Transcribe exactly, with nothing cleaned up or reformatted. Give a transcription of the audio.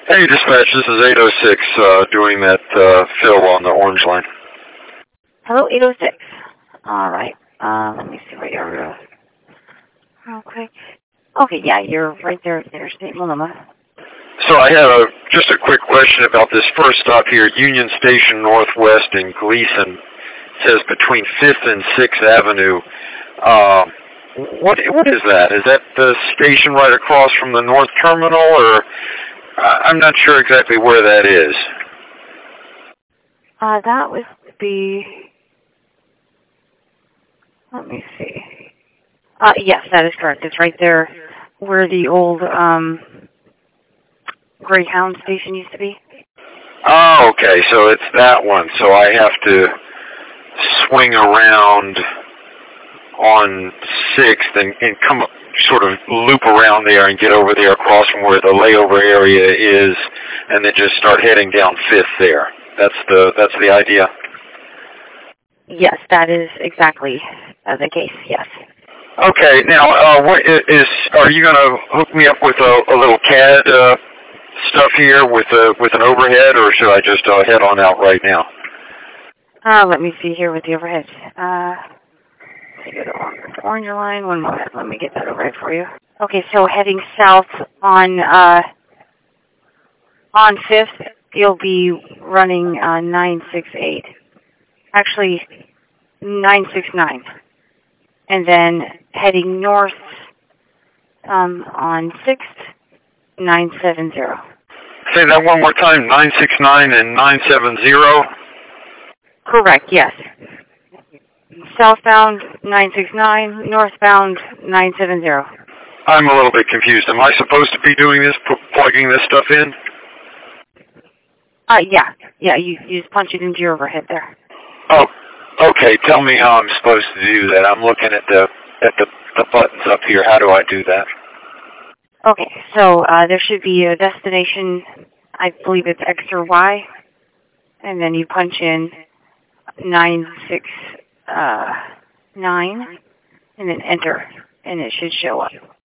Hey, dispatch, this is eight oh six uh, doing that uh, fill on the orange line. Hello, eight oh six. All right. Uh, let me see where you are. Okay. Okay, yeah, you're right there at Interstate Multnomah. So I have a, just a quick question about this first stop here, Union Station Northwest in Gleason. It says between fifth and sixth Avenue. Uh, what What is that? Is that the station right across from the North Terminal, or uh, I'm not sure exactly where that is. Uh, that would be, let me see. Uh, yes, that is correct. It's right there where the old um, Greyhound station used to be. Oh, okay, so it's that one. So I have to swing around on sixth and, and come up, sort of loop around there and get over there across from where the layover area is, and then just start heading down fifth there. That's the that's the idea. Yes, that is exactly uh, the case. Yes. Okay. Now, uh, what is? Are you going to hook me up with a, a little C A D uh, stuff here with a with an overhead, or should I just uh, head on out right now? Uh, let me see here with the overhead. Uh, let's go to Orange Line. One moment. Let me get that overhead for you. Okay, so heading south on uh, on fifth, you'll be running uh, nine six eight. Actually, nine six nine. And then heading north um, on sixth, nine seven zero. Say that one more time, nine six nine and nine seven zero? Correct, yes. Southbound, nine six nine, northbound, nine seven zero. I'm a little bit confused. Am I supposed to be doing this, plugging this stuff in? Uh, yeah, yeah, you, you just punch it into your overhead there. Oh, okay. Tell me how I'm supposed to do that. I'm looking at the at the, the buttons up here. How do I do that? Okay, so uh, there should be a destination. I believe it's X or Y, and then you punch in nine six nine, and then enter, and it should show up.